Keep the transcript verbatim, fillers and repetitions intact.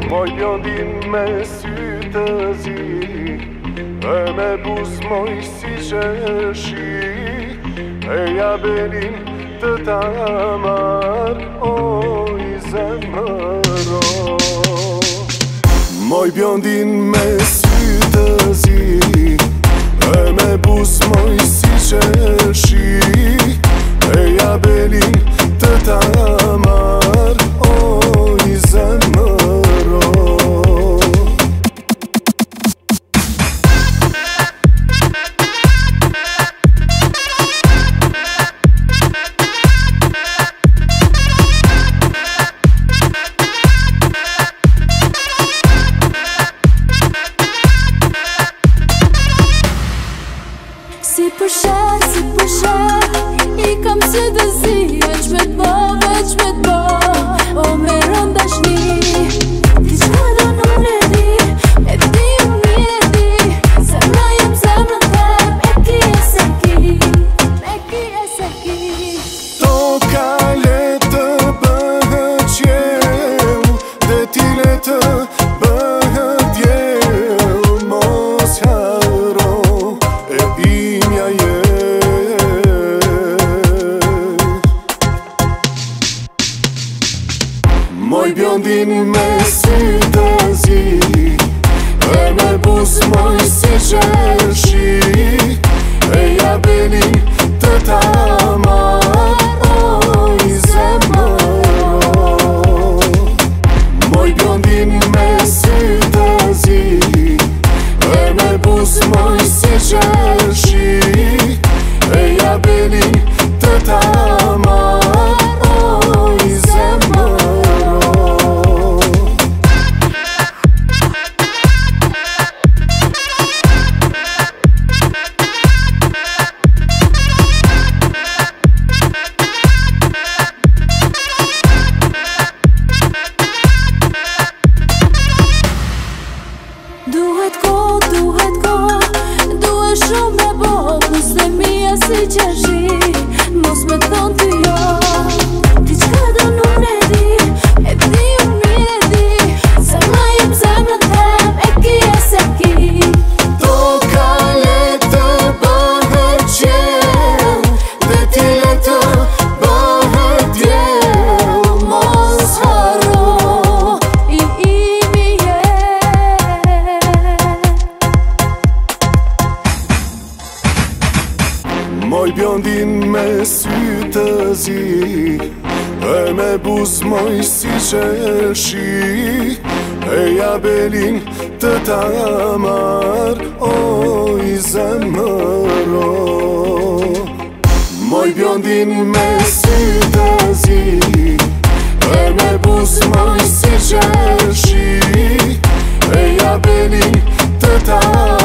Moj bjondin me sy të zi, e me buz moj si qeshi, e ja belin të tamar, o i zemëro. Moj bjondin me sy të zi, e me buz moj si qeshi, e ja belin të tamar, o i zemëro. Si për shar, si për shar, i kam sy të zi, veç me t'bo, veç me t'bo, o me rëm dashni. Ti qka do nuk e di, e ti unë mi e di, zemra jem zemrën tem, e ki e se ki, e ki e se ki. Toka le të bëhet qeu, dhe ti le të bëhet djeu, mos haro, e imja je. Moj bjondin me sy të zi, e me buz moj si qeshi, e ja belin të tamar, o i zemëro. Moj bjondin me sy të zi, e me buz moj si qeshi, e ja belin të tamar, o i zemëro. Duhet ko, duhet ko, duhet shumë me bo, kuste mija si qeshi, mos me thonë ty jo. Ti qka do nuk e di, e ti unë mi e di, zemra jem zemrën tem, e ki e se ki. Toka le të bëhet qeu, dhe ti le të bëhet djeu, mos haro, i imi je. Moj bjondin me sy të zi, e me buz moj si qeshi, e ja belin të tamar, o i zemëro. Moj bjondin me sy të zi, e me buz moj si qeshi, e ja belin të tamar.